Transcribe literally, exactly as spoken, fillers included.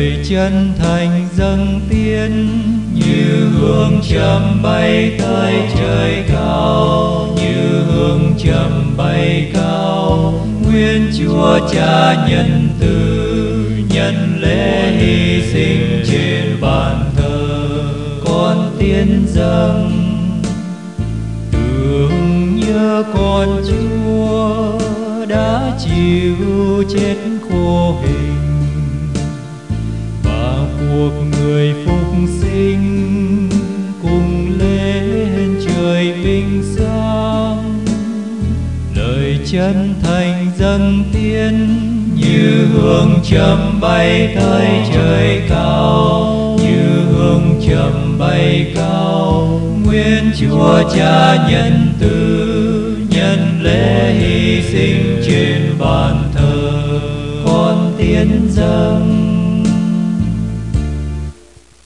lời chân thành dâng tiến, như hương trầm bay tới trời cao, như hương trầm bay cao. Nguyên Chúa Cha nhân từ, nhân lễ hy sinh trên bàn thờ, con tiến dâng tưởng nhớ con Chúa đã chịu chết khổ hình, và cuộc người phục sinh cùng lên trời vinh sáng. Lời chân thành dâng tiến, như hương trầm bay tới trời cao, như hương trầm bay cao. Nguyên Chúa Cha nhân từ, nhân lễ hy sinh trên bàn thờ, con tiến dâng